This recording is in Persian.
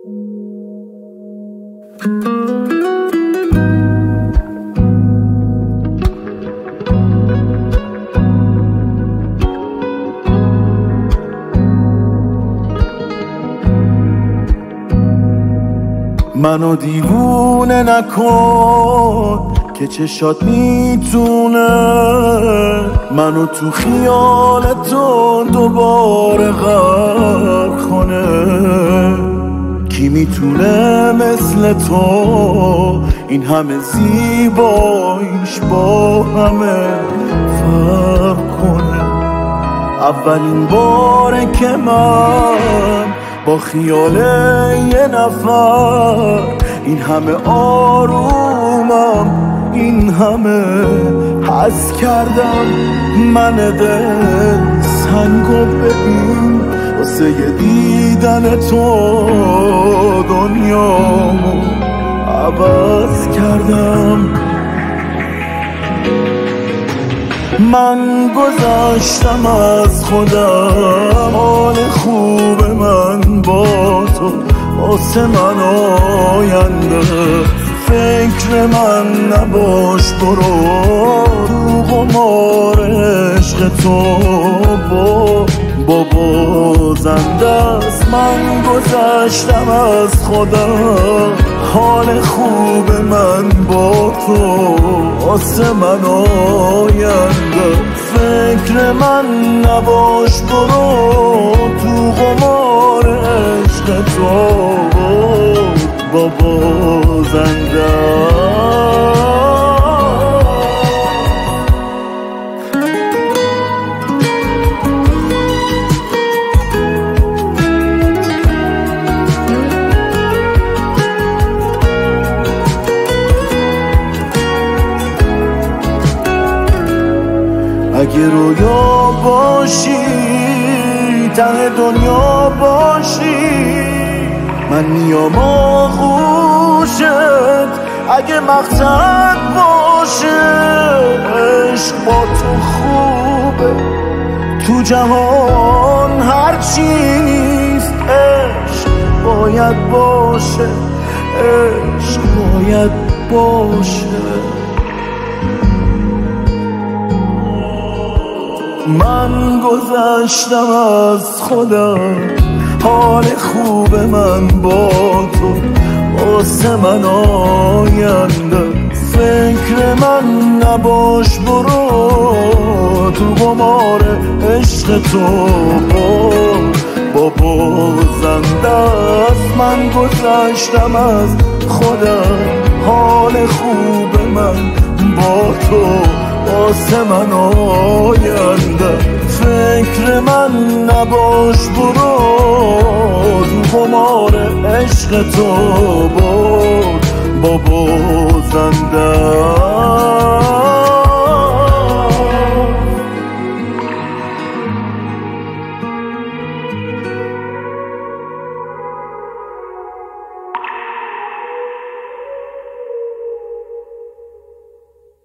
منو دیوونه نکن که چشات میتونه منو تو خیال تو دوباره غرق کنه. کی میتونه مثل تو این همه زیباییش با همه فرق کنه؟ اولین باره که من با خیال یه نفر این همه آرومم، این همه حس کردم. من دل سنگو ببین واسه یه دیدن تو دنیامو عوض کردم. من گذشتم از خودم، حال خوب من با تو واسه من آینده. فکر من نباش، برو رو قمار عشق تو بابا زنده است. من گذشتم از خودم، حال خوب من با تو واسه من آینده. فکر من نباش، برو تو قمار عشق تو بابا زنده. اگه رویا باشی، ته دنیا باشی، من میام آغوشت. اگه مقصد باشه عشق با تو خوبه، تو جهان هر چیز عشق باید باشه، عشق باید باشه. من گذشتم از خودم، حال خوب من با تو واسه من آینده. فکر من نباش، برو تو قمار عشق تو بابا زنده است. من گذشتم از خودم، حال خوب من با تو واسه من آینده. فکر من نباش، برو تو قمار عشق تو بابا زنده.